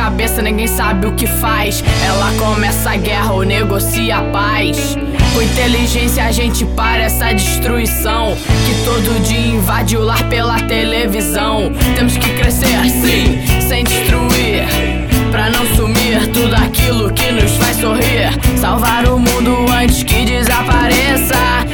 cabeça, ninguém sabe o que faz. Ela começa a guerra ou negocia a paz. Com inteligência a gente para essa destruição que todo dia invade o lar pela televisão. Temos que crescer, sim, sem destruir, pra não sumir tudo aquilo que nos faz sorrir. Salvar o mundo antes que desapareça.